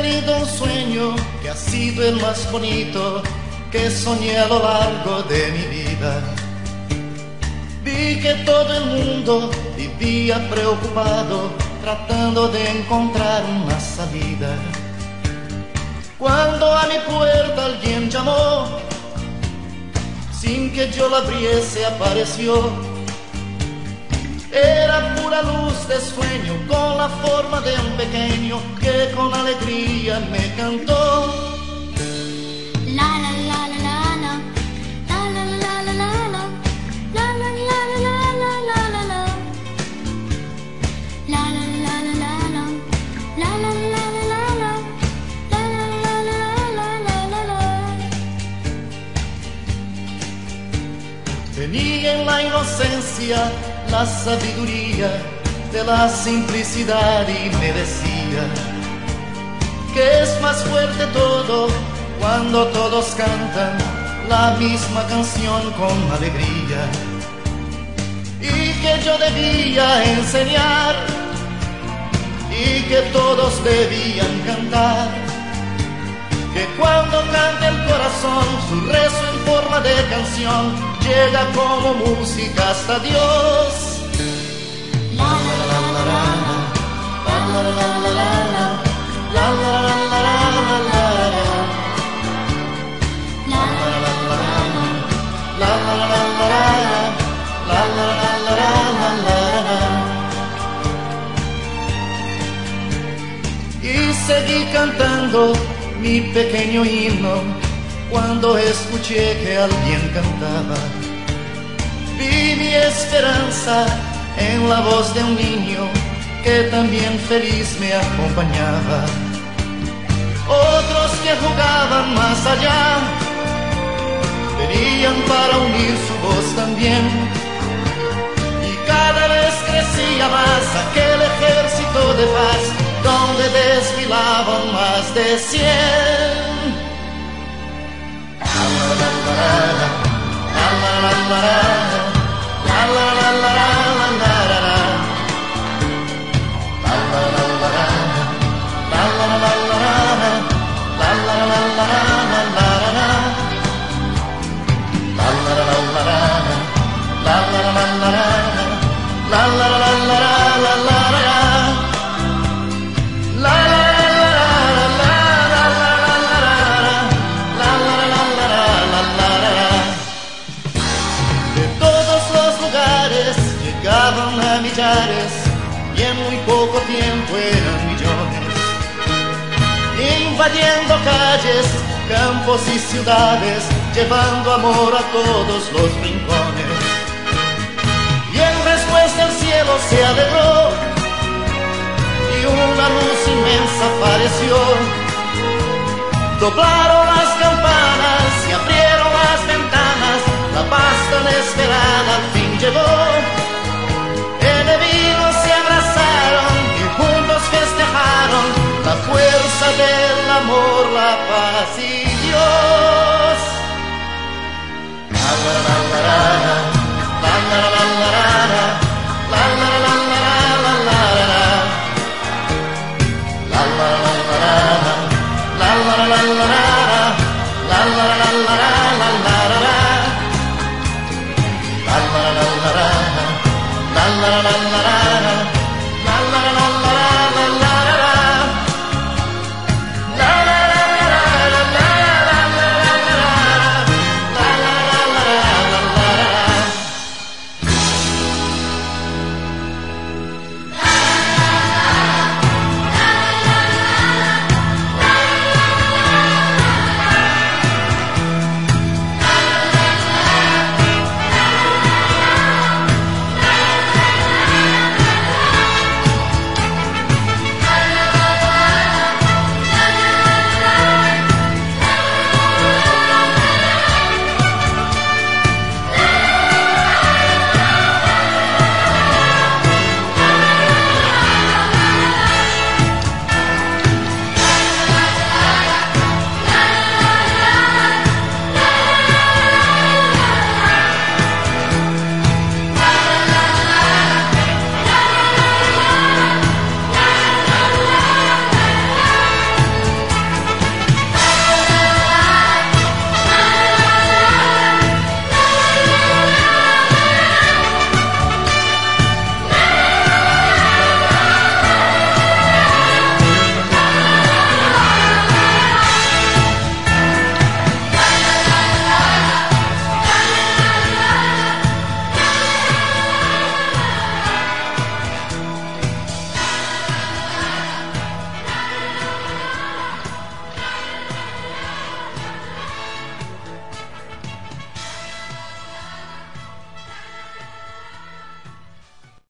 tenido un sueño que ha sido el más bonito que soñé a lo largo de mi vida. Vi que todo el mundo vivía preocupado, tratando de encontrar una salida. Cuando a mi puerta alguien llamó, sin que yo la abriese apareció. Era pura luz de sueño, con la forma de un pequeño que con alegría me cantó. La la la la la la, la la la la la la, la la la la la la la la, la la la la la la, la la la la la la, la la la la la la. Tenía en la inocencia la sabiduría de la simplicidad y me decía que es más fuerte todo cuando todos cantan la misma canción con alegría, y que yo debía enseñar y que todos debían cantar, que cuando cante el corazón su rezo en forma de canción llega como música hasta Dios. La la la la la la, la la la la la, la la la la la la, la la la la la, la la la la la la. Y seguí cantando mi pequeño himno cuando escuché que alguien cantaba. Vi mi esperanza en la voz de un niño que también feliz me acompañaba. Otros que jugaban más allá venían para unir su voz también, y cada vez crecía más aquel ejército de paz donde desfilaban más de 100. Llegaban a millares y en muy poco tiempo eran millones, invadiendo calles, campos y ciudades, llevando amor a todos los rincones. Y en respuesta el cielo se alegró y una luz inmensa apareció. Doblaron las campanas y abrieron las ventanas, la paz tan esperada al fin llegó. Enemigos se abrazaron y juntos festejaron la fuerza del amor, la paz y Dios. La la la la la, la la la la la, la la la la la la, la la la la la, la la la la la, la la la la la, la la la la la, la la la la.